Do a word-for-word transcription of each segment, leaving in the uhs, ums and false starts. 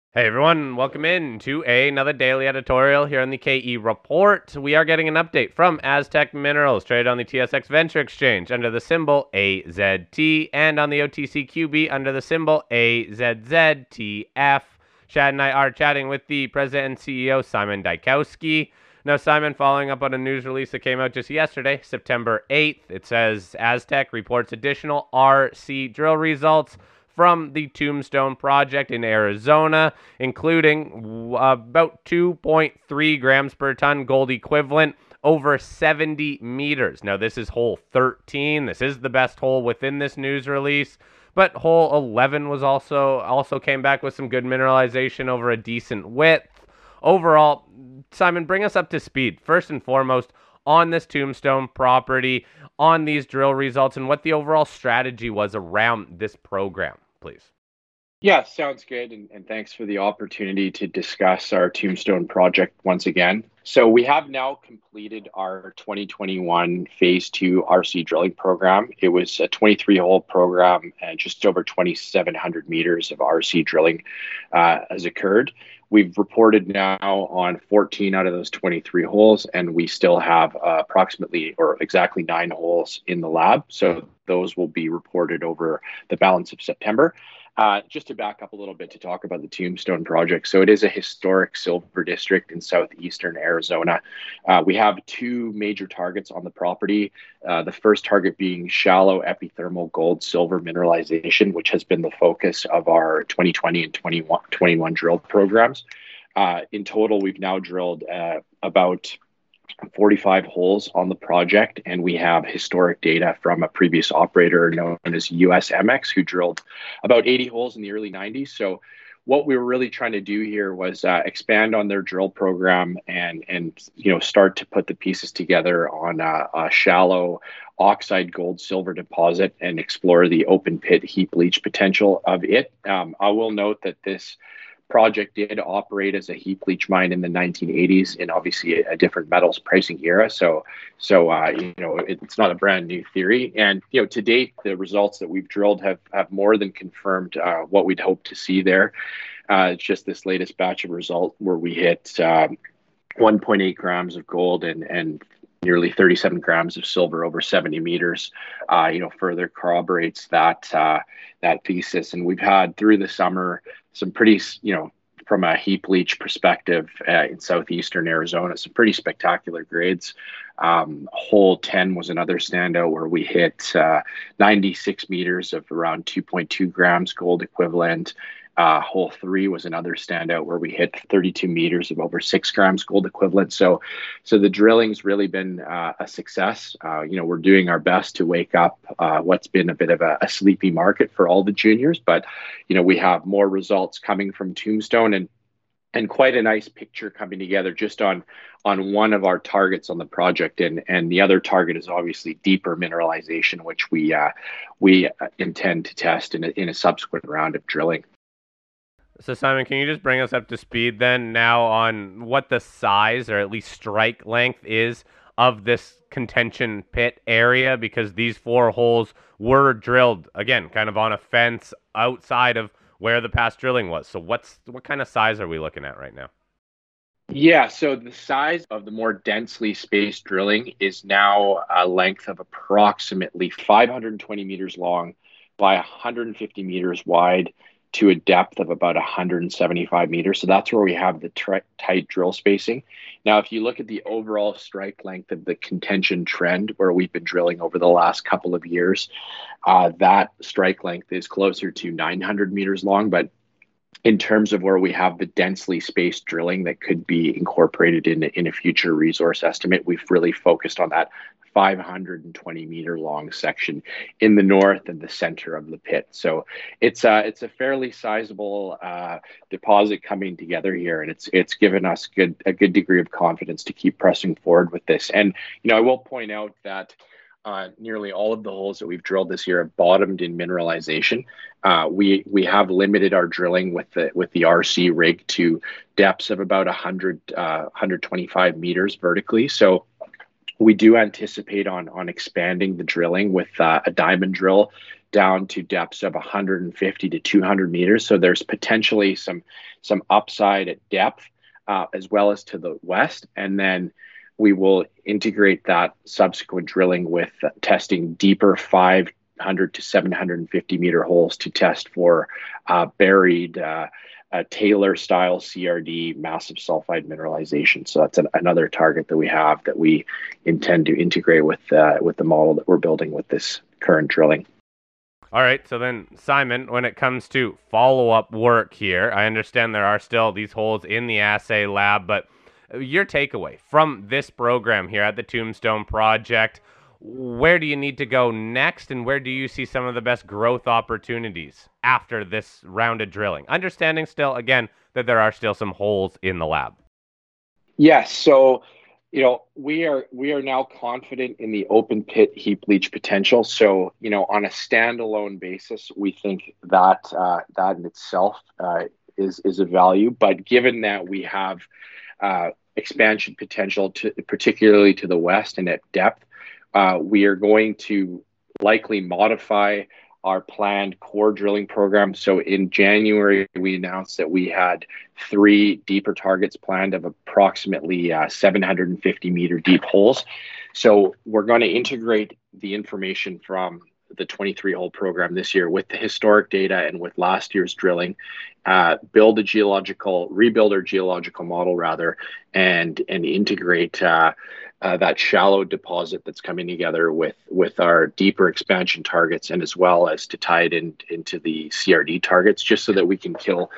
Hey everyone, welcome in to another daily editorial here on the K E Report. We are getting an update from Aztec Minerals, traded on the T S X Venture Exchange under the symbol A Z T and on the O T C Q B under the symbol A Z Z T F. Chad and I are chatting with the president and C E O, Simon Dykowski. Now, Simon, following up on a news release that came out just yesterday, September eighth, it says Aztec reports additional R C drill results from the Tombstone project in Arizona, including about two point three grams per ton gold equivalent over seventy meters. Now, this is hole thirteen. This is the best hole within this news release. But hole eleven was also also came back with some good mineralization over a decent width. Overall, Simon, bring us up to speed. First and foremost, on this Tombstone property, on these drill results, and what the overall strategy was around this program, please. Yeah, sounds good. And, and thanks for the opportunity to discuss our Tombstone project once again. So we have now completed our twenty twenty-one phase two R C drilling program. It was a twenty-three hole program and just over twenty-seven hundred meters of R C drilling uh, has occurred. We've reported now on fourteen out of those twenty-three holes, and we still have uh, approximately or exactly nine holes in the lab. So those will be reported over the balance of September. Uh, just to back up a little bit to talk about the Tombstone project. So it is a historic silver district in southeastern Arizona. Uh, we have two major targets on the property. Uh, the first target being shallow epithermal gold silver mineralization, which has been the focus of our twenty twenty and twenty twenty-one drill programs. Uh, in total, we've now drilled uh, about forty-five holes on the project, and we have historic data from a previous operator known as U S M X, who drilled about eighty holes in the early nineties. So what we were really trying to do here was uh, expand on their drill program and and you know start to put the pieces together on a, a shallow oxide gold silver deposit and explore the open pit heap leach potential of it. Um, I will note that this project did operate as a heap leach mine in the nineteen eighties in obviously a, a different metals pricing era. So, so uh, you know, it, it's not a brand new theory. And you know, to date, the results that we've drilled have have more than confirmed uh, what we'd hoped to see there. Uh, it's just this latest batch of result where we hit um, one point eight grams of gold and and nearly thirty-seven grams of silver over seventy meters, uh, you know, further corroborates that uh, that thesis. And we've had through the summer some pretty, you know, from a heap leach perspective uh, in southeastern Arizona, some pretty spectacular grades. Um, hole ten was another standout where we hit uh, ninety-six meters of around two point two grams gold equivalent. Uh, hole three was another standout where we hit thirty-two meters of over six grams gold equivalent. So, so the drilling's really been uh, a success. Uh, you know, we're doing our best to wake up uh, what's been a bit of a, a sleepy market for all the juniors, but you know, we have more results coming from Tombstone and and quite a nice picture coming together just on on one of our targets on the project, and and the other target is obviously deeper mineralization, which we uh, we intend to test in a, in a subsequent round of drilling. So, Simon, can you just bring us up to speed then now on what the size or at least strike length is of this contention pit area? Because these four holes were drilled, again, kind of on a fence outside of where the past drilling was. So, what's what kind of size are we looking at right now? Yeah, so the size of the more densely spaced drilling is now a length of approximately five hundred twenty meters long by one hundred fifty meters wide to a depth of about one hundred seventy-five meters. So that's where we have the tri- tight drill spacing. Now, if you look at the overall strike length of the contention trend where we've been drilling over the last couple of years, uh, that strike length is closer to nine hundred meters long, but in terms of where we have the densely spaced drilling that could be incorporated in, in a future resource estimate, we've really focused on that five hundred twenty meter long section in the north and the center of the pit. So it's a, it's a fairly sizable uh, deposit coming together here, and it's it's given us good a good degree of confidence to keep pressing forward with this. And you know, I will point out that Uh, nearly all of the holes that we've drilled this year have bottomed in mineralization. Uh, we we have limited our drilling with the with the R C rig to depths of about one hundred, uh, one hundred twenty-five meters vertically. So we do anticipate on on expanding the drilling with uh, a diamond drill down to depths of one hundred fifty to two hundred meters. So there's potentially some some upside at depth uh, as well as to the west, and then we will integrate that subsequent drilling with uh, testing deeper five hundred to seven hundred fifty meter holes to test for uh, buried uh, uh, Taylor style C R D massive sulfide mineralization. So that's an, another target that we have that we intend to integrate with uh, with the model that we're building with this current drilling. All right, so then Simon, when it comes to follow-up work here, I understand there are still these holes in the assay lab, but your takeaway from this program here at the Tombstone Project, where do you need to go next, and where do you see some of the best growth opportunities after this round of drilling? Understanding still, again, that there are still some holes in the lab. Yes, so you know, we are we are now confident in the open pit heap leach potential. So, you know, on a standalone basis, we think that uh, that in itself uh, is is a value. But given that we have uh, expansion potential, to, particularly to the west and at depth, uh, we are going to likely modify our planned core drilling program. So in January, we announced that we had three deeper targets planned of approximately uh, seven hundred fifty meter deep holes. So we're going to integrate the information from the twenty-three hole program this year with the historic data and with last year's drilling, uh, build a geological, rebuild our geological model rather, and and integrate uh, uh, that shallow deposit that's coming together with with our deeper expansion targets, and as well as to tie it in, into the C R D targets, just so that we can kill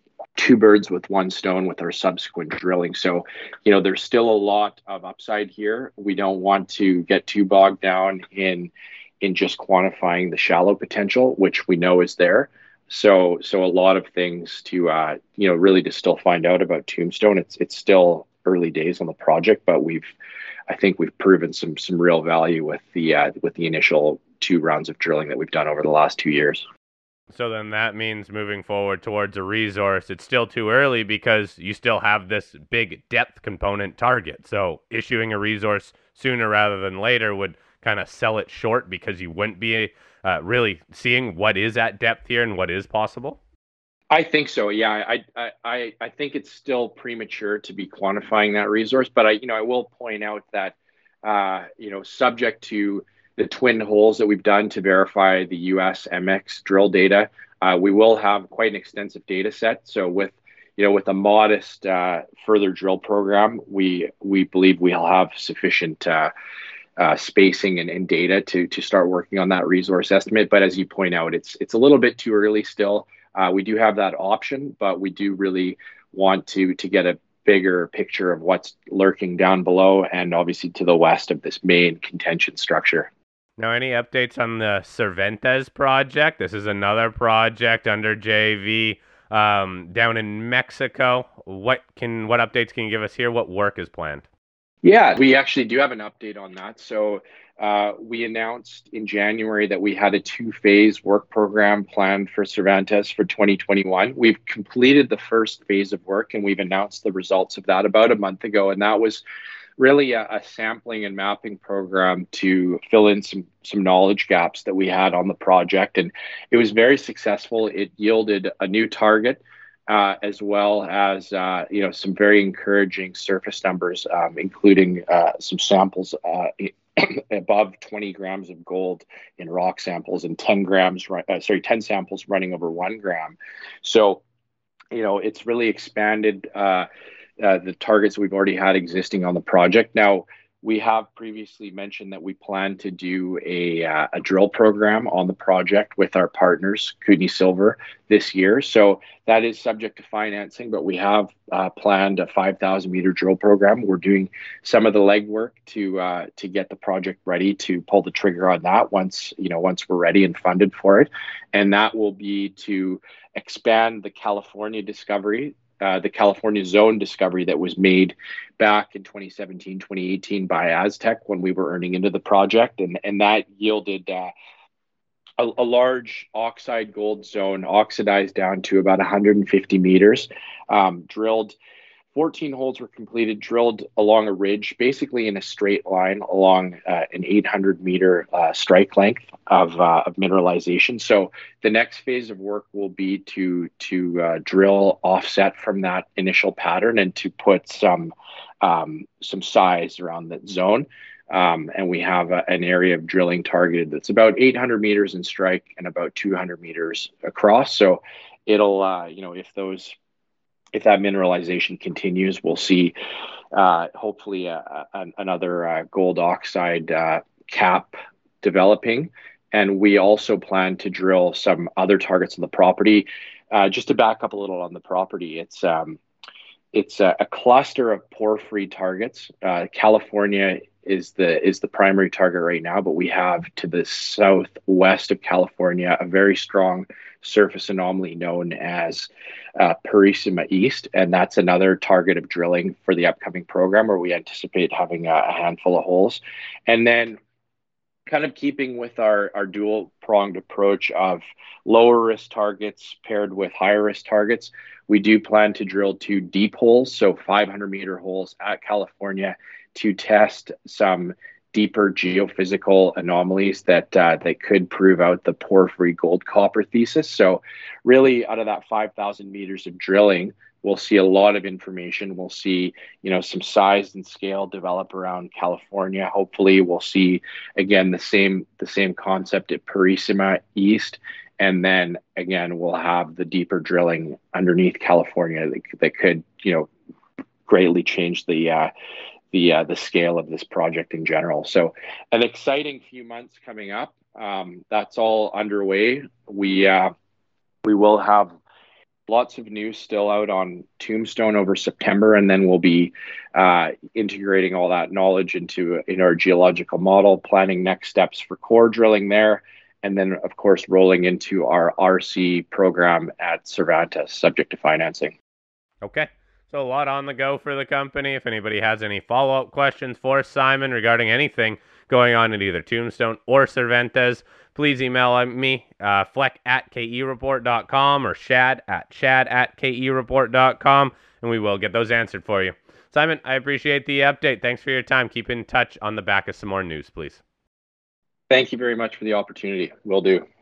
two birds with one stone with our subsequent drilling. So, you know, there's still a lot of upside here. We don't want to get too bogged down in in just quantifying the shallow potential, which we know is there. So, so a lot of things to, uh, you know, really to still find out about Tombstone. It's it's still early days on the project, but we've, I think we've proven some some real value with the uh, with the initial two rounds of drilling that we've done over the last two years. So then that means moving forward towards a resource, it's still too early because you still have this big depth component target. So issuing a resource sooner rather than later would kind of sell it short because you wouldn't be uh, really seeing what is at depth here and what is possible? I think so. Yeah, I, I, I, I think it's still premature to be quantifying that resource, but I, you know, I will point out that, uh, you know, subject to the twin holes that we've done to verify the U S M X drill data, uh, we will have quite an extensive data set. So with, you know, with a modest uh, further drill program, we we believe we'll have sufficient uh, uh, spacing and, and data to to start working on that resource estimate. But as you point out, it's it's a little bit too early still. Uh, we do have that option, but we do really want to to get a bigger picture of what's lurking down below and obviously to the west of this main contention structure. Now, any updates on the Cervantes project? This is another project under J V um, down in Mexico. What can what updates can you give us here? What work is planned? Yeah, we actually do have an update on that. So uh, we announced in January that we had a two-phase work program planned for Cervantes for twenty twenty-one. We've completed the first phase of work, and we've announced the results of that about a month ago. And that was really a, a sampling and mapping program to fill in some some knowledge gaps that we had on the project. And it was very successful. It yielded a new target, uh, as well as uh, you know, some very encouraging surface numbers, um, including uh, some samples uh, above twenty grams of gold in rock samples and ten grams, uh, sorry, ten samples running over one gram. So, you know, it's really expanded uh, uh, the targets we've already had existing on the project. Now, we have previously mentioned that we plan to do a, uh, a drill program on the project with our partners, Kootenay Silver, this year. So that is subject to financing, but we have uh, planned a five thousand meter drill program. We're doing some of the legwork to uh, to get the project ready to pull the trigger on that once, you know, once we're ready and funded for it. And that will be to expand the California discovery, Uh, the California zone discovery that was made back in twenty seventeen, twenty eighteen by Aztec when we were earning into the project. And, and that yielded uh, a, a large oxide gold zone, oxidized down to about one hundred fifty meters, um, drilled fourteen holes were completed, drilled along a ridge, basically in a straight line along uh, an eight hundred meter uh, strike length of, uh, of mineralization. So the next phase of work will be to to uh, drill offset from that initial pattern and to put some um, some size around that zone. Um, and we have a, an area of drilling targeted that's about eight hundred meters in strike and about two hundred meters across. So it'll, uh, you know, if those if that mineralization continues, we'll see uh, hopefully a, a, another uh, gold oxide uh, cap developing. And we also plan to drill some other targets on the property. Uh, just to back up a little on the property, it's um, it's a, a cluster of porphyry targets. Uh, California is the is the primary target right now, but we have to the southwest of California a very strong surface anomaly known as uh, Purisima East, and that's another target of drilling for the upcoming program where we anticipate having a, a handful of holes. And then kind of keeping with our, our dual pronged approach of lower risk targets paired with higher risk targets, we do plan to drill two deep holes, so five hundred meter holes at California to test some deeper geophysical anomalies that uh, that could prove out the porphyry gold copper thesis. So really out of that five thousand meters of drilling, we'll see a lot of information. We'll see, you know, some size and scale develop around California. Hopefully we'll see again the same the same concept at Purisima East. And then again, we'll have the deeper drilling underneath California that, that could, you know, greatly change the uh, the uh, the scale of this project in general. So an exciting few months coming up. Um, that's all underway. We uh, we will have lots of news still out on Tombstone over September, and then we'll be uh, integrating all that knowledge into in our geological model, planning next steps for core drilling there, and then of course rolling into our R C program at Cervantes, subject to financing. Okay. So a lot on the go for the company. If anybody has any follow-up questions for Simon regarding anything going on at either Tombstone or Cervantes, please email me, uh, fleck at k e report dot com or shad at shad at k e report dot com, and we will get those answered for you. Simon, I appreciate the update. Thanks for your time. Keep in touch on the back of some more news, please. Thank you very much for the opportunity. Will do.